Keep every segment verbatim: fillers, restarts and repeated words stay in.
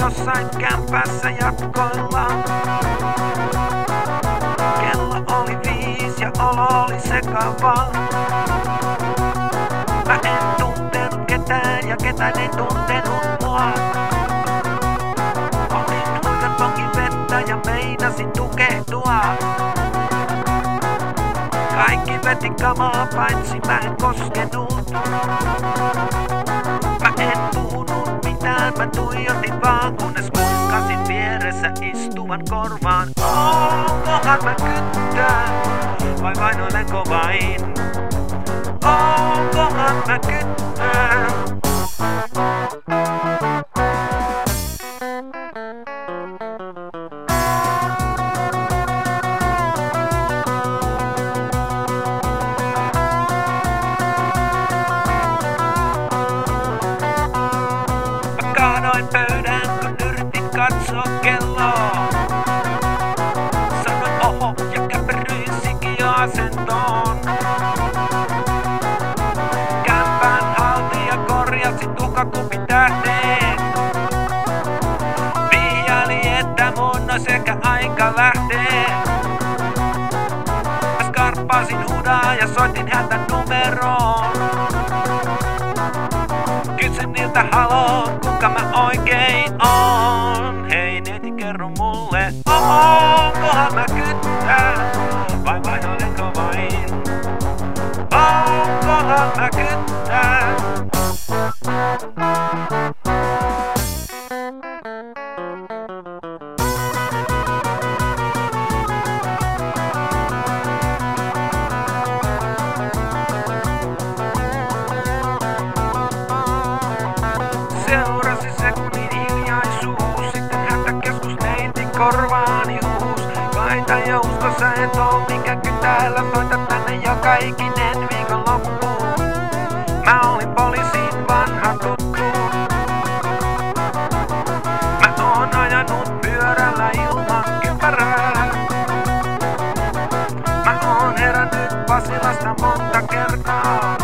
jossain kämpässä jatkoilla. Kello oli viisi ja olo oli sekava. Mä en tuntenut ketään ja ketään ei tuntenut mua. Olin huikan ponkin vettä ja meinasin tukehtua. Kaikki veti kamaa paitsi mä en koskenut. Mä en puhunut mitään, mä tuijotin vaan, kunnes kuskasin vieressä istuvan korvaan. Onkohan mä kyttään, vai vainoilenko vain? Onkohan mä kyttään? Kaadoin pöydän, kun yritin katsoa kelloa. Sanoin oho ja käperryin sikiöasentoon. Kämpän haltija korjasi tuhkakupin tähteen. Vihjaili, että mun ois ehkä aika lähtee. Mä skarppasin hudaa ja soitin häntä numeroon. Kysyn niiltä haloo, kuka mä oikein oon. Hei neiti, kerro mulle, onkohan mä kyttään, vai vainoilenko vain? Onkohan mä kyttään? Seurasi sekunnin hiljaisuus, sitten hätäkeskusneiti korvaani huus. Kaita ja usko sä et oo mikä kytäällä, soita tänne joka ikinen viikonloppu. Mä olin poliisin vanha tuttu. Mä oon ajanut pyörällä ilman kypärää. Mä oon herännyt Pasilasta monta kertaa.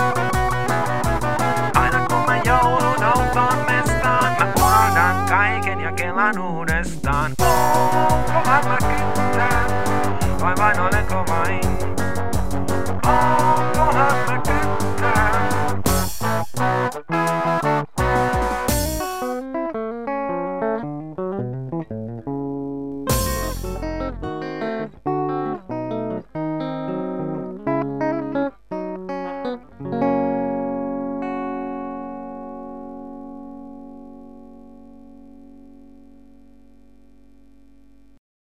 Joudun autoon mestaan, mä unohdan kaiken ja kelan uudestaan. Onkohan mä kyttään, vai vainoilenko vain? Onkohan mä kyttään?